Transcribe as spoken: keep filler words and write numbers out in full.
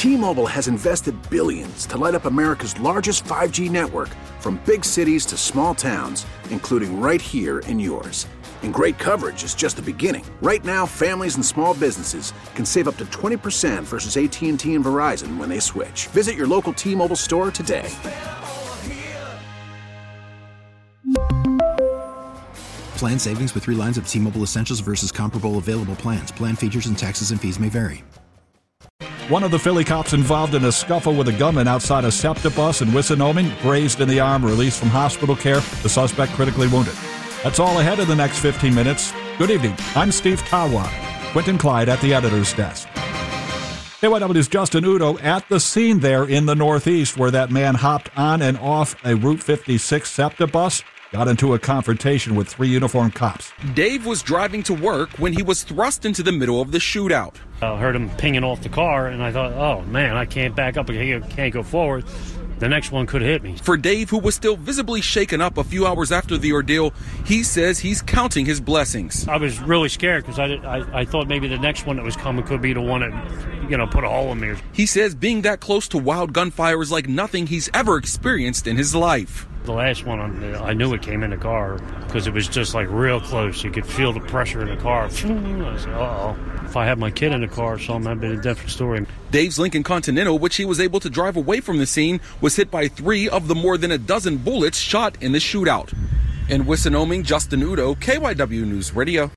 T-Mobile has invested billions to light up America's largest five G network, from big cities to small towns, including right here in yours. And great coverage is just the beginning. Right now, families and small businesses can save up to twenty percent versus A T and T and Verizon when they switch. Visit your local T-Mobile store today. Plan savings with three lines of T-Mobile Essentials versus comparable available plans. Plan features and taxes and fees may vary. One of the Philly cops involved in a scuffle with a gunman outside a SEPTA bus in Wissinoming, grazed in the arm, released from hospital care. The suspect critically wounded. That's all ahead in the next fifteen minutes. Good evening. I'm Steve Tawa. Quentin Clyde at the editor's desk. K Y W's Justin Udo at the scene there in the Northeast where that man hopped on and off a Route fifty-six SEPTA bus, got into a confrontation with three uniformed cops. Dave was driving to work when he was thrust into the middle of the shootout. I heard him pinging off the car, and I thought, oh, man, I can't back up. I can't go forward. The next one could have hit me. For Dave, who was still visibly shaken up a few hours after the ordeal, he says he's counting his blessings. I was really scared because I, I, I thought maybe the next one that was coming could be the one that, you know, put a hole in me. He says being that close to wild gunfire is like nothing he's ever experienced in his life. The last one, I knew it came in the car because it was just like real close. You could feel the pressure in the car. I said, uh-oh. If I had my kid in the car or something, that'd been a different story. Dave's Lincoln Continental, which he was able to drive away from the scene, was hit by three of the more than a dozen bullets shot in the shootout. In Wissinoming, Justin Udo, K Y W News Radio.